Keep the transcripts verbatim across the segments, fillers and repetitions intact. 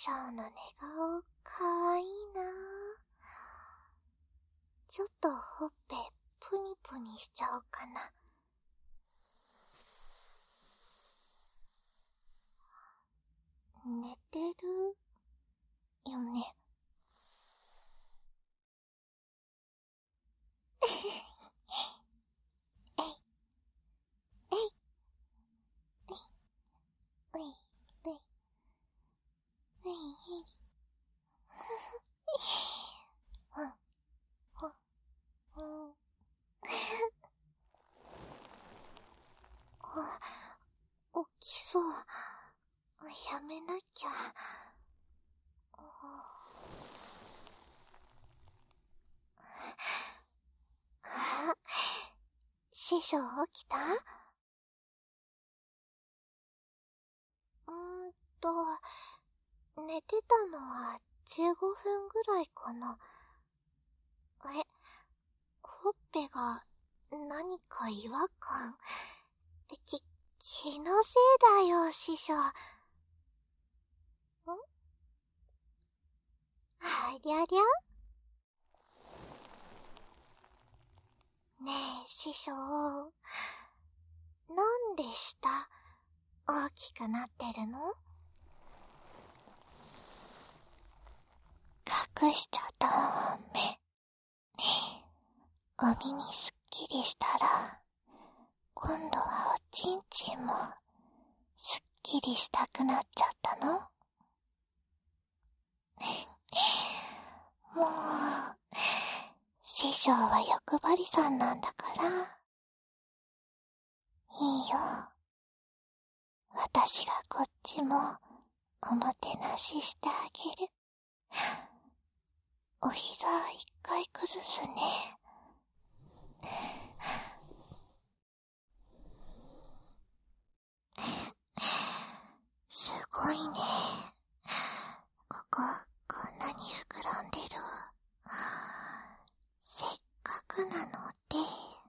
匠の寝顔、かわいいな。ちょっとほっぺ、ぷにぷにしちゃおうかな。寝てるよね。えい、えい、えい、えい、えい、えい、えい、うん、うん、うん。起きそう。やめなきゃ。あ、師匠起きた？うーんと、寝てたのはじゅうごふんぐらいかな。え、ほっぺが何か違和感。き、気のせいだよ、師匠。ん？ありゃりゃ？ねえ、師匠。なんで舌、大きくなってるの？隠しちゃダメ。お耳すっきりしたら、今度はおちんちんもすっきりしたくなっちゃったの？もう、師匠は欲張りさんなんだから。いいよ。私がこっちもおもてなししてあげる。お膝一回崩すね。すごいね。ここ、こんなに膨らんでる。せっかくなので、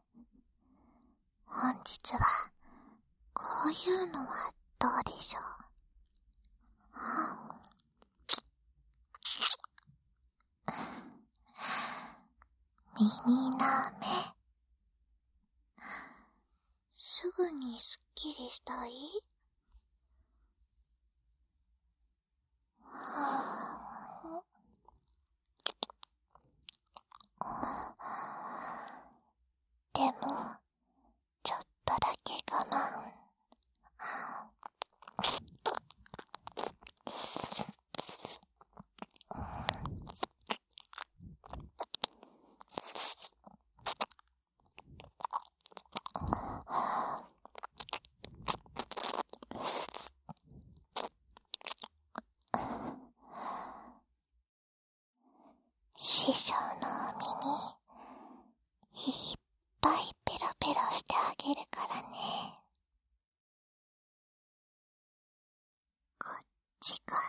本日は、こういうのはどうでしょう。耳なめ。すぐにすっきりしたい？でも、ちょっとだけ我慢。師匠のお耳、いっぱいペロペロしてあげるからね。こっちから、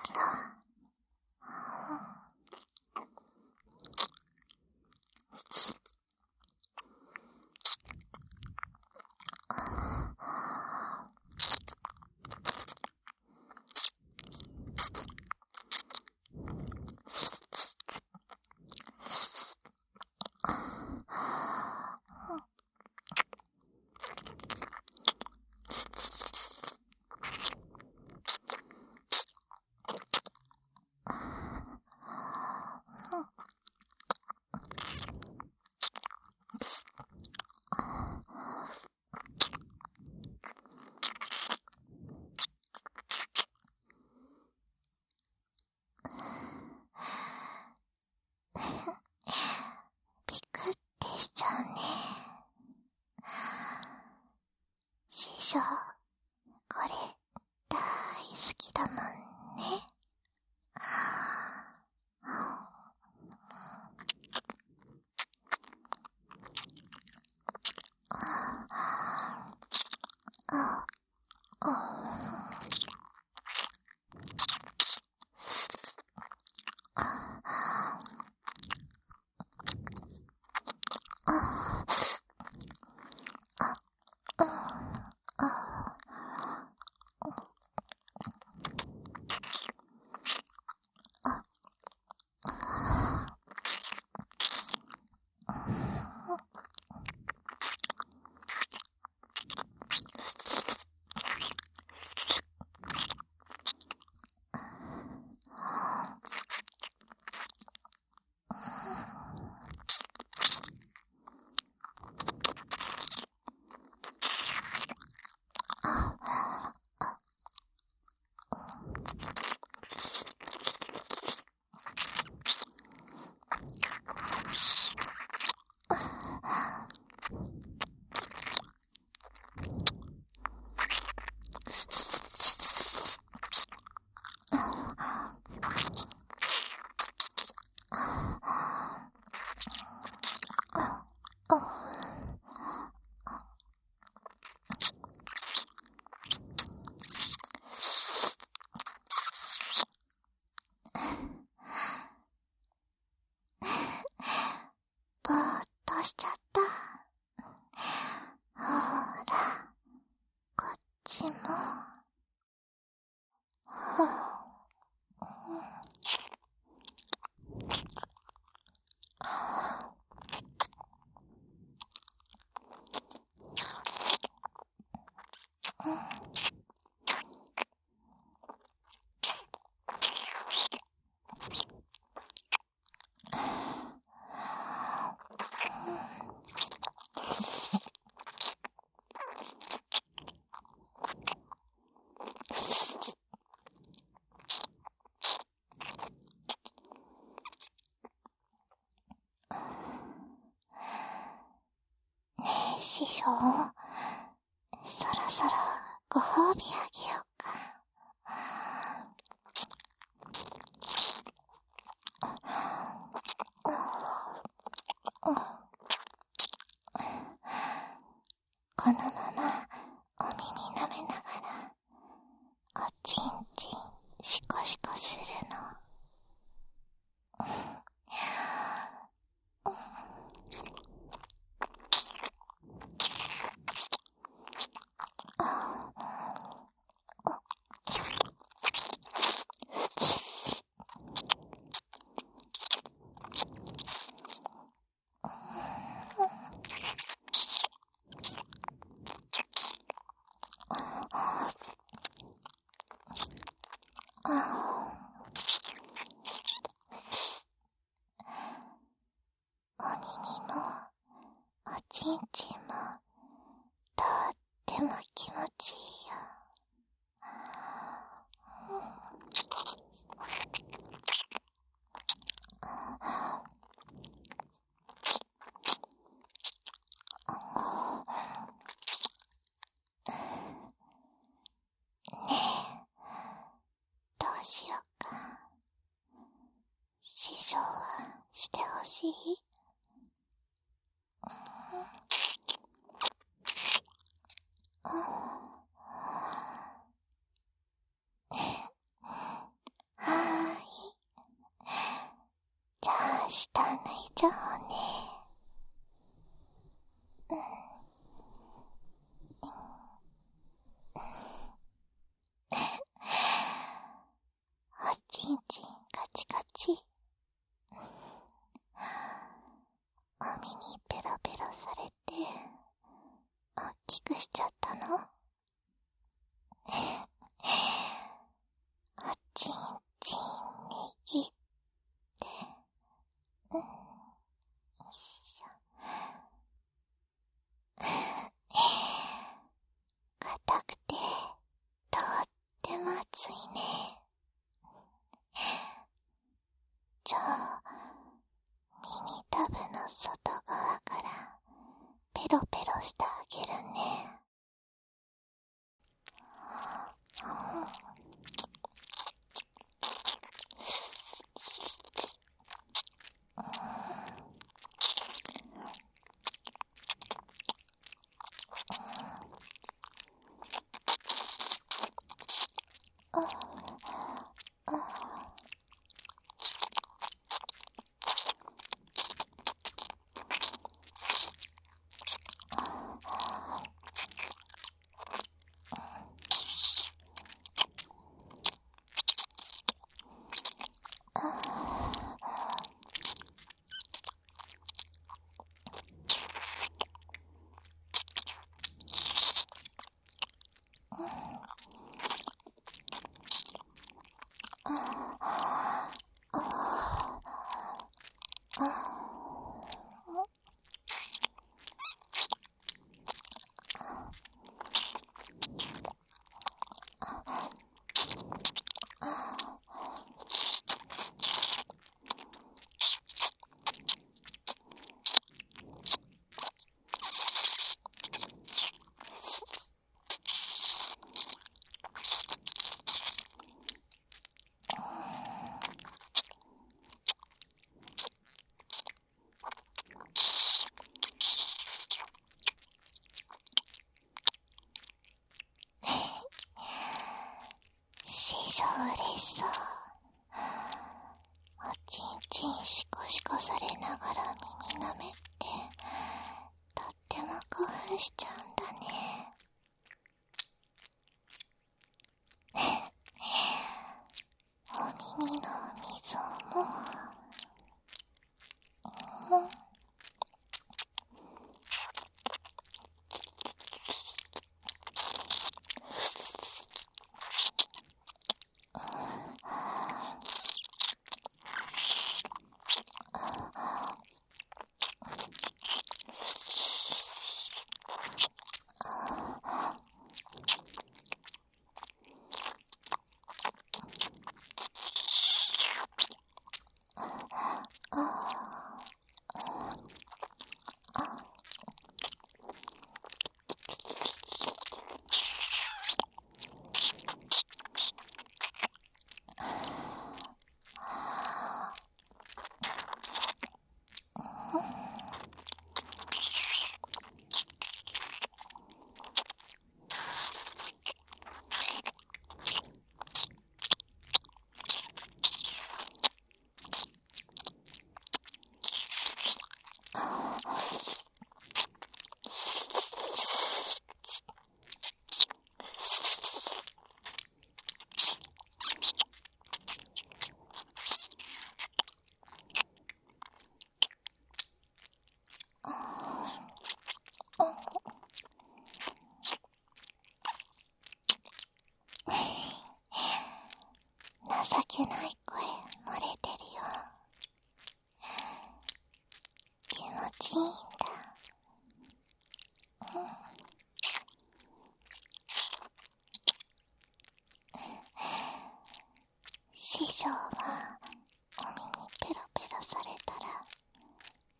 ピクってしちゃうね。師匠、これ、大好きだもんね。あ、 そう。そろそろご褒美あげようか。このままお耳舐めながらおちんちんシコシコするの。お耳もおちんちんもとっても気持ちいいよ。ねえ、どうしようか。師匠はしてほしい？はーい。じゃあ、下抜いちゃおうね。うん。おちんちんカチカチ。お耳ペロペロされて、おっきくしちゃったの？おちんちん握って、うん。よいしょ。硬くて、とっても熱いね。じゃあ、耳たぶの外側からペロペロしてあげるね。シコシコされながら耳舐めってとっても興奮しちゃうんだね。お耳の溝も、うん、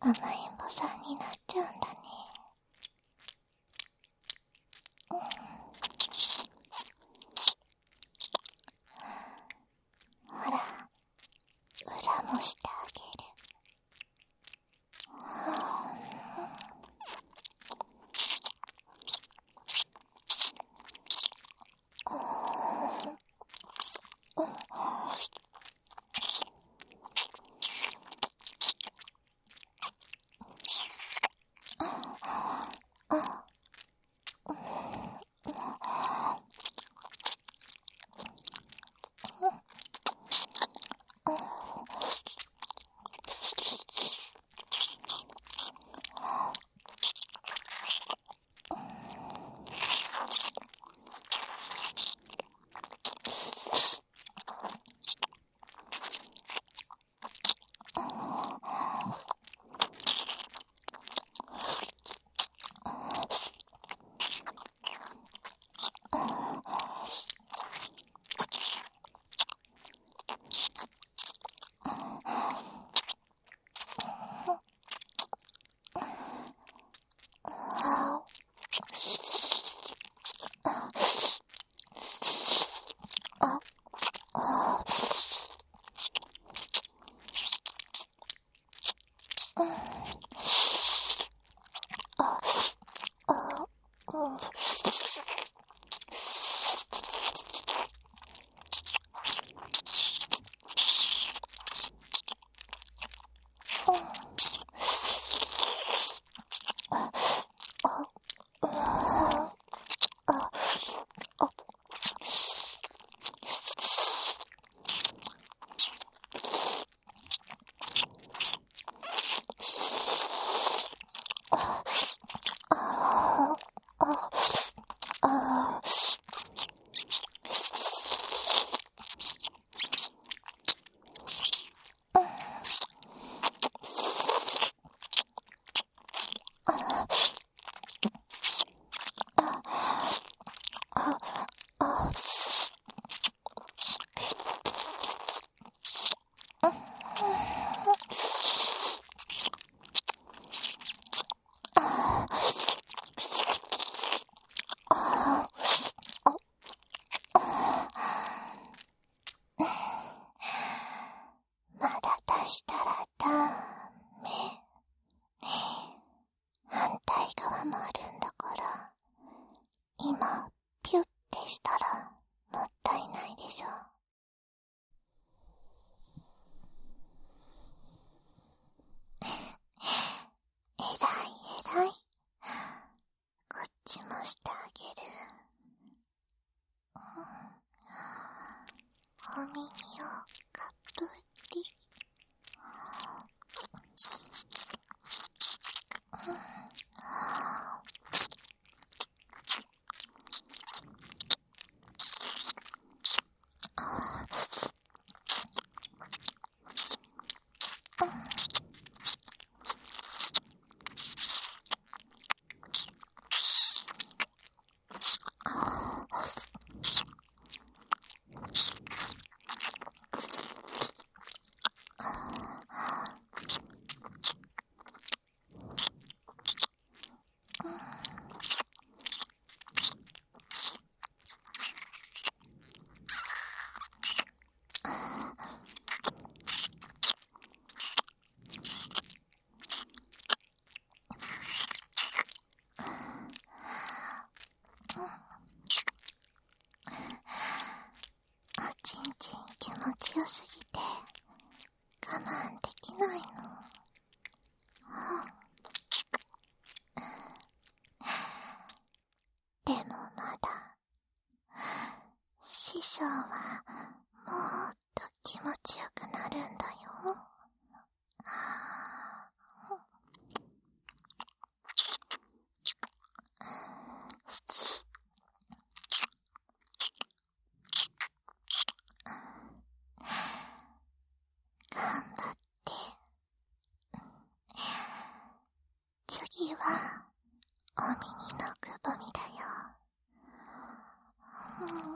甘えん坊さんになっちゃうんだね。うん、ほら、裏もしてあげる。まだ出したらダメ。反対側もあるんだから、今ピュッてしたらもったいないでしょ。えらいえらい。こっちもしてあげる。うん、お耳をかぶり。うん、おちんちん気持ちよすぎて我慢できないの。でもまだ師匠はもっと気持ちよくなるんだよ。頑張って。次はお耳のくぼみだよ。うん、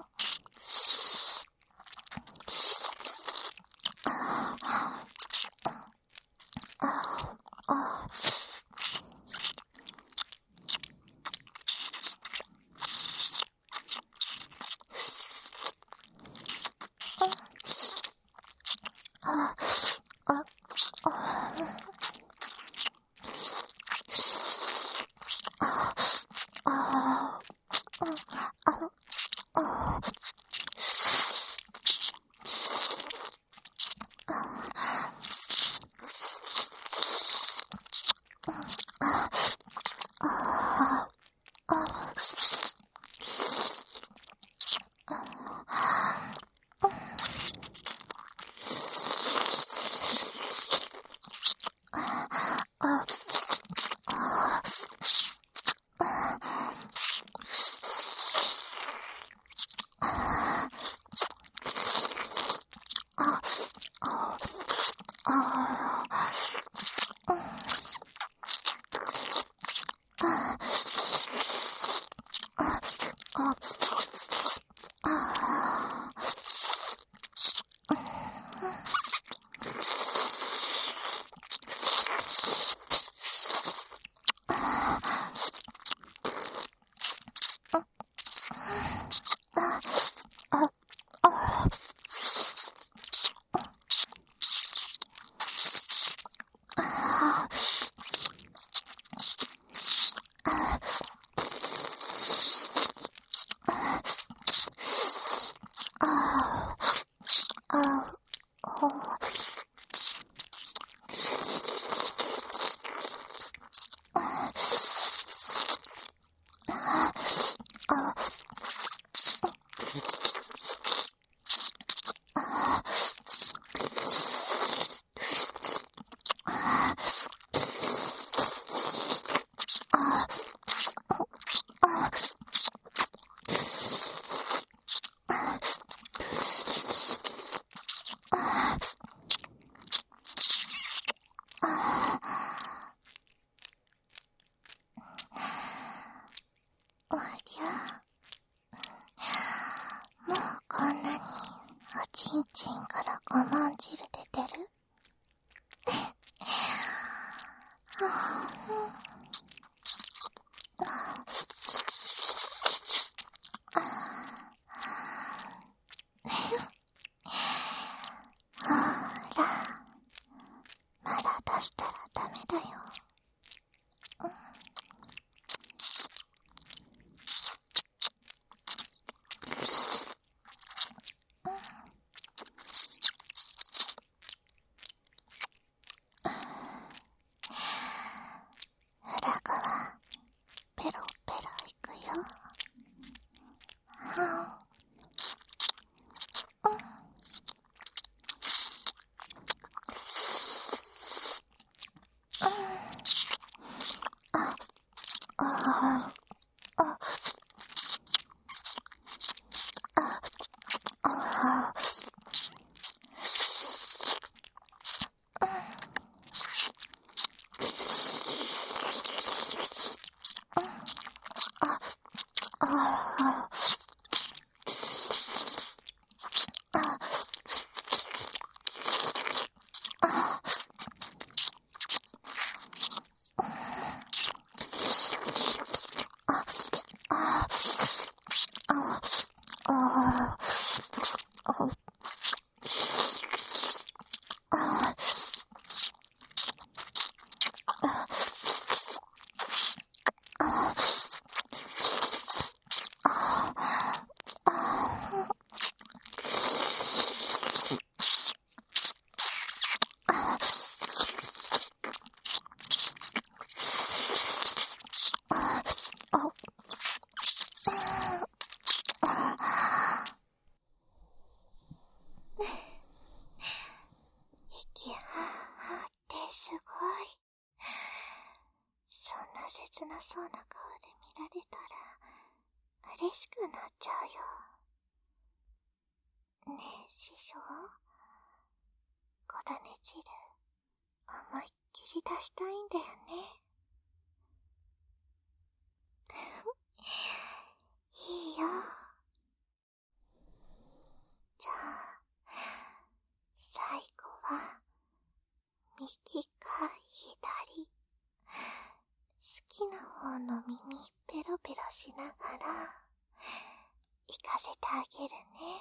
切なそうな顔で見られたら嬉しくなっちゃうよ。ねえ師匠、小種汁思いっきり出したいんだよね。いいよ。じゃあ最後は右か左、好きな方の耳ペロペロしながら行かせてあげるね。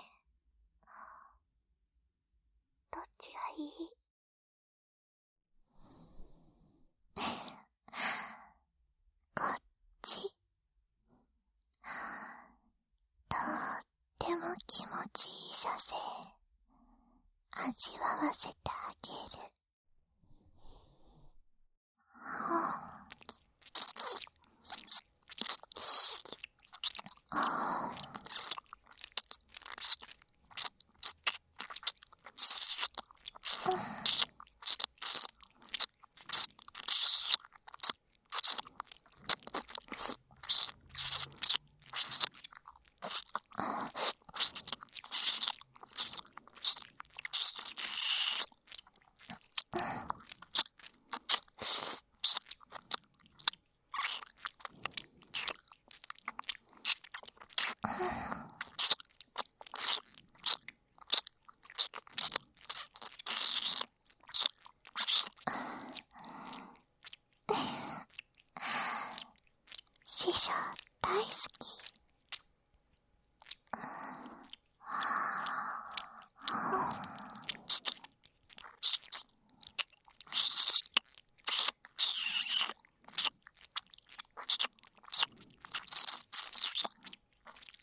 どっちがいい？こっち。とっても気持ちいいさせ味わわせてあげる。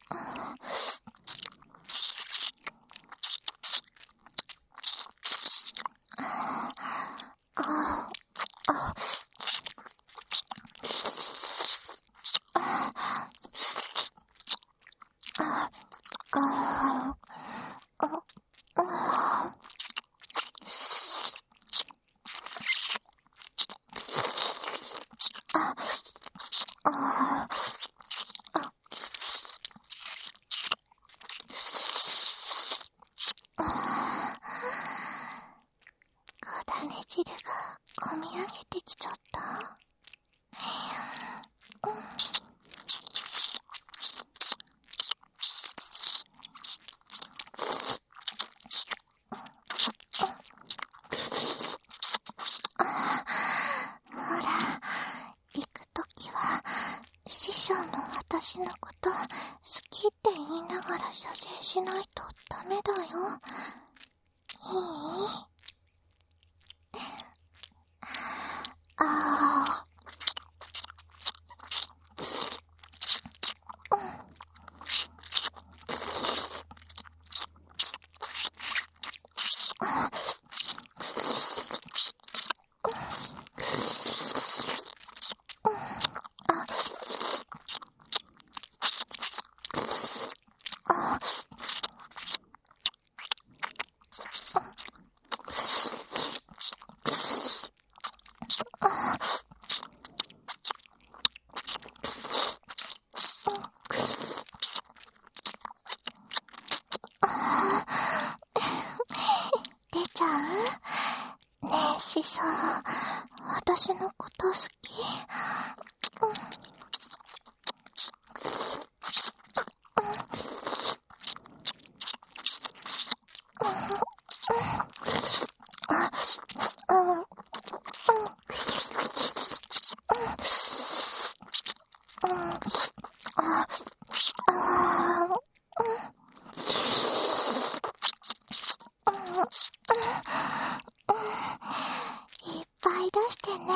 種汁がこみ上げてきちゃった。ほら、行くときは師匠の私のこと好きって言いながら射精しないとダメだよ。いい？ああ。出ちゃう？ねえ師匠、私のこと好き？いっぱい出してね。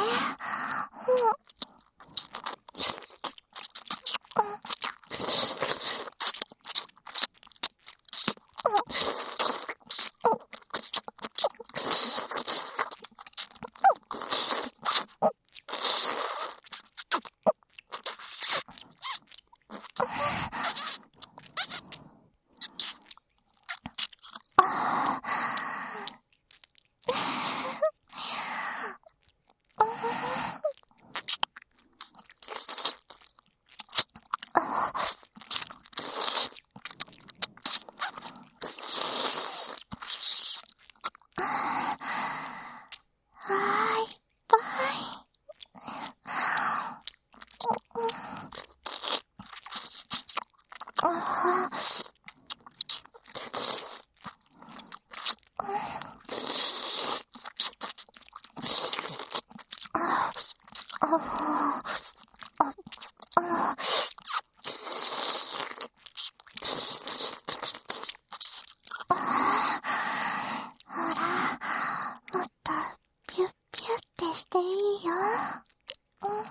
していいよ。うん。うん。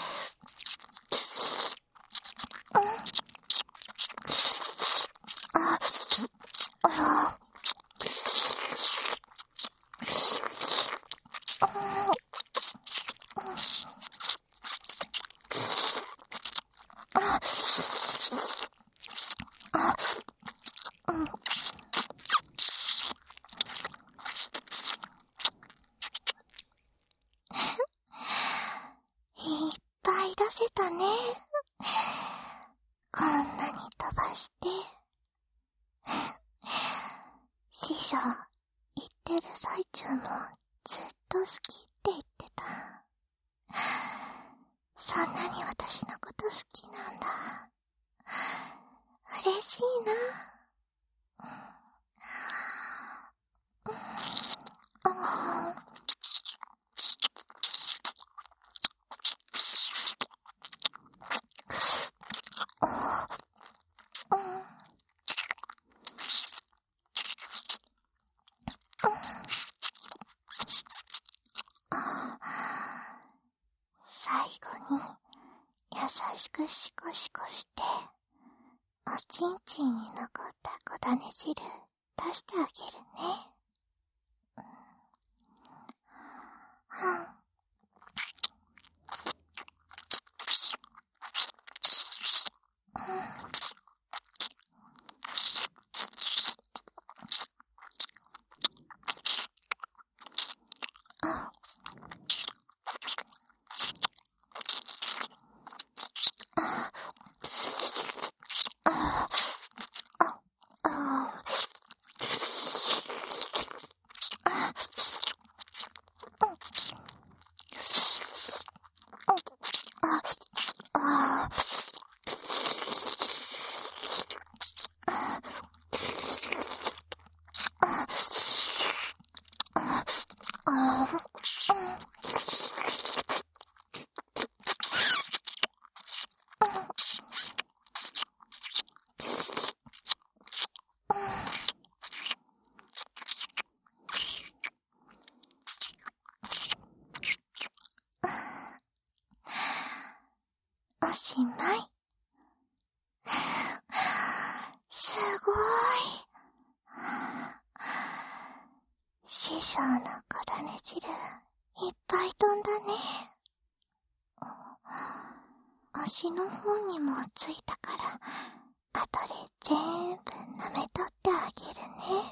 あ、あ、いっぱい出せたね。こんなに飛ばして。師匠、言ってる最中もずっと好きって言ってた。そんなに私のこと好きなんだ。嬉しいな。うん。最後に優しくシコシコしておちんちんに残った小種汁出してあげるね。はん。おしまい。すごい。師匠の小種汁いっぱい飛んだね。足の方にもついたから後でぜーんぶ舐めとってあげるね。